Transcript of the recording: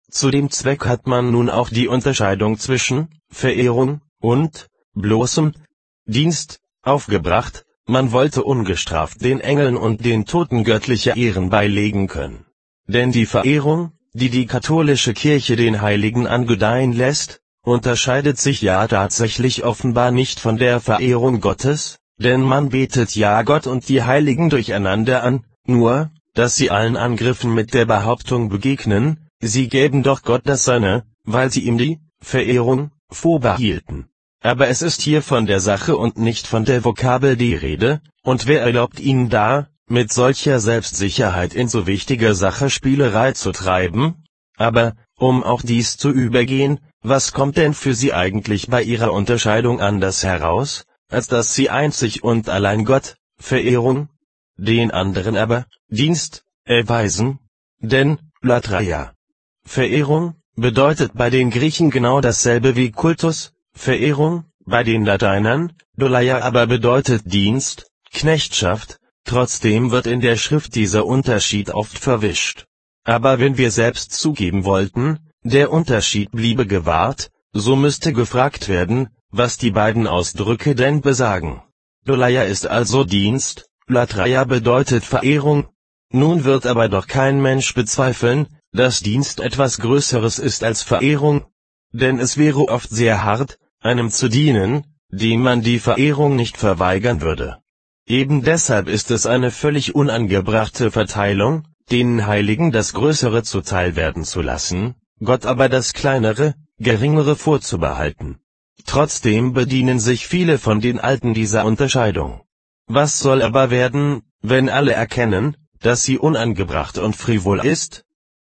Zu dem Zweck hat man nun auch die Unterscheidung zwischen Verehrung und bloßem Dienst aufgebracht. Man wollte ungestraft den Engeln und den Toten göttliche Ehren beilegen können. Denn die Verehrung, die die katholische Kirche den Heiligen angedeihen lässt, unterscheidet sich ja tatsächlich offenbar nicht von der Verehrung Gottes, denn man betet ja Gott und die Heiligen durcheinander an, nur, dass sie allen Angriffen mit der Behauptung begegnen, sie gäben doch Gott das Seine, weil sie ihm die Verehrung vorbehielten. Aber es ist hier von der Sache und nicht von der Vokabel die Rede, und wer erlaubt ihnen da, mit solcher Selbstsicherheit in so wichtiger Sache Spielerei zu treiben? Aber, um auch dies zu übergehen, was kommt denn für sie eigentlich bei ihrer Unterscheidung anders heraus, als dass sie einzig und allein Gott, Verehrung, den anderen aber, Dienst, erweisen? Denn, Latreia, Verehrung, bedeutet bei den Griechen genau dasselbe wie Kultus, Verehrung, bei den Lateinern, Doleia aber bedeutet Dienst, Knechtschaft, trotzdem wird in der Schrift dieser Unterschied oft verwischt. Aber wenn wir selbst zugeben wollten, der Unterschied bliebe gewahrt, so müsste gefragt werden, was die beiden Ausdrücke denn besagen. Doleia ist also Dienst, Latreia bedeutet Verehrung. Nun wird aber doch kein Mensch bezweifeln, dass Dienst etwas Größeres ist als Verehrung. Denn es wäre oft sehr hart, einem zu dienen, dem man die Verehrung nicht verweigern würde. Eben deshalb ist es eine völlig unangebrachte Verteilung, den Heiligen das Größere zuteil werden zu lassen, Gott aber das Kleinere, Geringere vorzubehalten. Trotzdem bedienen sich viele von den Alten dieser Unterscheidung. Was soll aber werden, wenn alle erkennen, dass sie unangebracht und frivol ist?